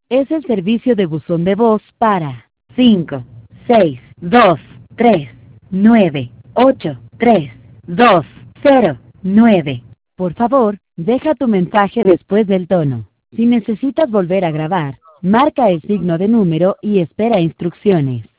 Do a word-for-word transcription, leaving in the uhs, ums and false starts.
Es el servicio de buzón de voz para cinco, seis, dos, tres, nueve, ocho, tres, dos, cero, nueve. Por favor, deja tu mensaje después del tono. Si necesitas volver a grabar, marca el signo de número y espera instrucciones.